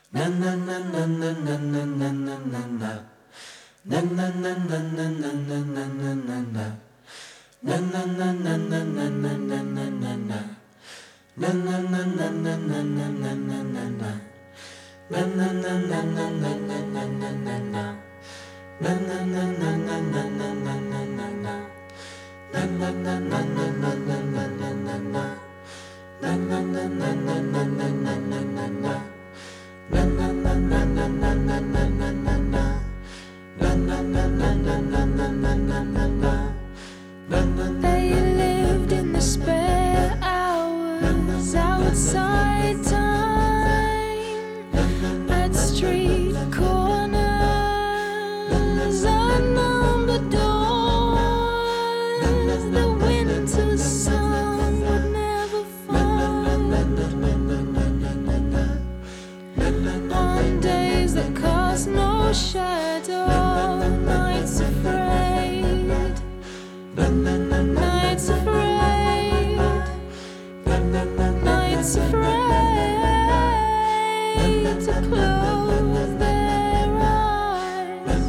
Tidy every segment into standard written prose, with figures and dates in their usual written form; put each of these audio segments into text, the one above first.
They lived in the spare hours outside time, at street corners, unnumbered doors. The winter sun would never find. On days that cast no shadow, nights afraid. Nights afraid, nights afraid to close their eyes.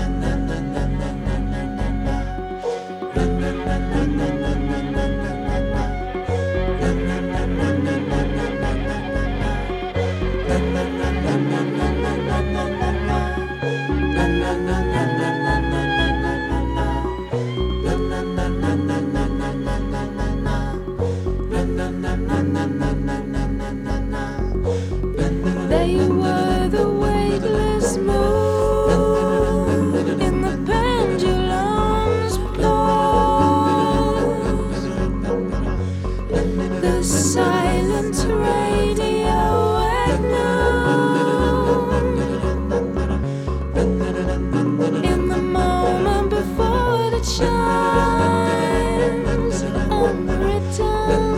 They were the weightless moon in the pendulum's pause, the silent radio at noon, in the moment before the chimes unwritten.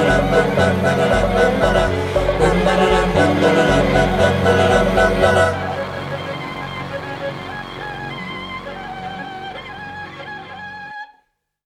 La